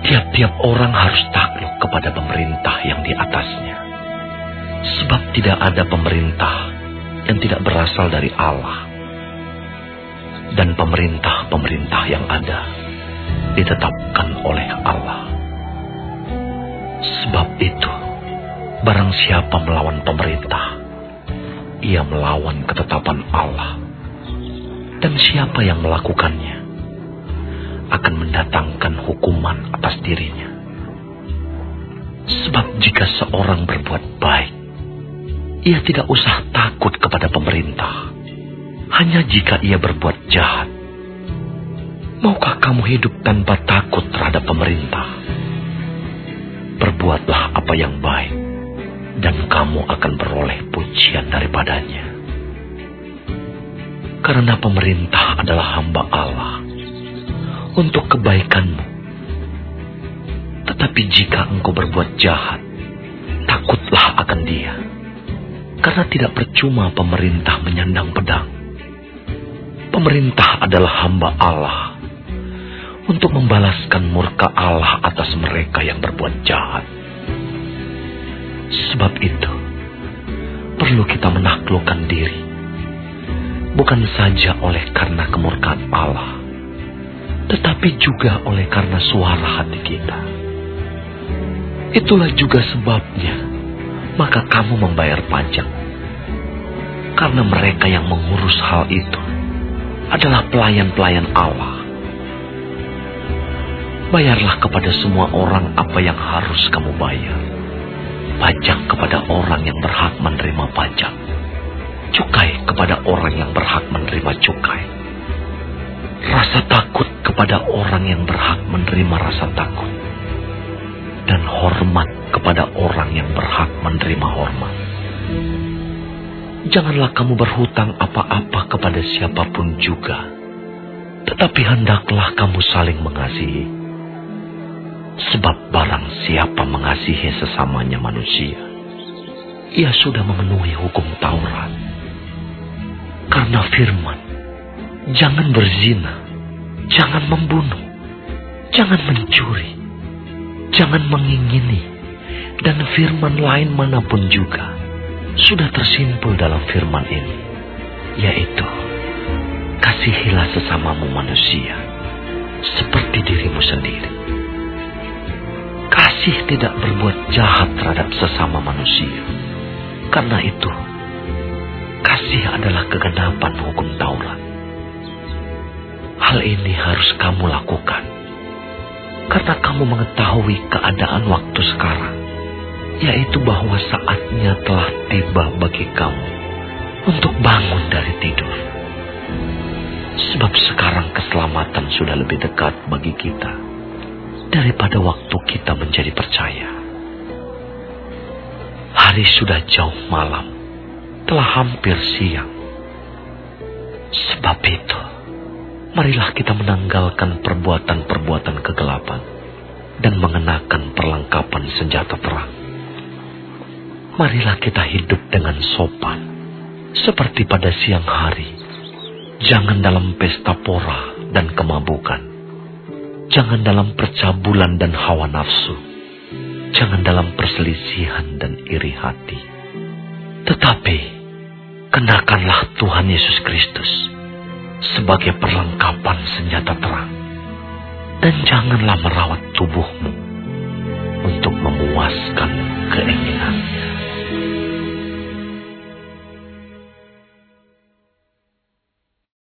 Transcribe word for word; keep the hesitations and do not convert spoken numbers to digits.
Tiap-tiap orang harus takluk kepada pemerintah yang di atasnya. Sebab tidak ada pemerintah yang tidak berasal dari Allah. Dan pemerintah-pemerintah yang ada ditetapkan oleh Allah. Sebab itu, barang siapa melawan pemerintah, ia melawan ketetapan Allah. Dan siapa yang melakukannya akan mendatangkan hukuman atas dirinya. Sebab jika seorang berbuat baik, ia tidak usah takut kepada pemerintah. Hanya jika ia berbuat jahat. Maukah kamu hidup tanpa takut terhadap pemerintah? Berbuatlah apa yang baik, dan kamu akan beroleh pujian daripadanya. Karena pemerintah adalah hamba Allah untuk kebaikanmu. Tetapi jika engkau berbuat jahat, takutlah akan dia. Karena tidak percuma pemerintah menyandang pedang. Pemerintah adalah hamba Allah untuk membalaskan murka Allah atas mereka yang berbuat jahat. Sebab itu, perlu kita menaklukkan diri, bukan saja oleh karena kemurkaan Allah, tetapi juga oleh karena suara hati kita. Itulah juga sebabnya, maka kamu membayar pajak. Karena mereka yang mengurus hal itu adalah pelayan-pelayan Allah. Bayarlah kepada semua orang apa yang harus kamu bayar. Pajak kepada orang yang berhak menerima pajak. Cukai kepada orang yang berhak menerima cukai. Rasa takut kepada orang yang berhak menerima rasa takut. Dan hormat kepada orang yang berhak menerima hormat. Janganlah kamu berhutang apa-apa kepada siapapun juga, tetapi hendaklah kamu saling mengasihi. Sebab barang siapa mengasihi sesamanya manusia, ia sudah memenuhi hukum Taurat. Karena firman, jangan berzina, jangan membunuh, jangan mencuri, jangan mengingini, dan firman lain manapun juga sudah tersimpul dalam firman ini, yaitu kasihilah sesamamu manusia seperti dirimu sendiri. Kasih tidak berbuat jahat terhadap sesama manusia. Karena itu, kasih adalah kegenapan hukum Taurat. Hal ini harus kamu lakukan, karena kamu mengetahui keadaan waktu sekarang, yaitu bahwa saatnya telah tiba bagi kamu untuk bangun dari tidur. Sebab sekarang keselamatan sudah lebih dekat bagi kita daripada waktu kita menjadi percaya. Hari sudah jauh malam, telah hampir siang. Sebab itu, marilah kita menanggalkan perbuatan-perbuatan kegelapan dan mengenakan perlengkapan senjata terang. Marilah kita hidup dengan sopan, seperti pada siang hari. Jangan dalam pesta pora dan kemabukan. Jangan dalam percabulan dan hawa nafsu. Jangan dalam perselisihan dan iri hati. Tetapi, kenakanlah Tuhan Yesus Kristus sebagai perlengkapan senjata terang. Dan janganlah merawat tubuhmu untuk memuaskan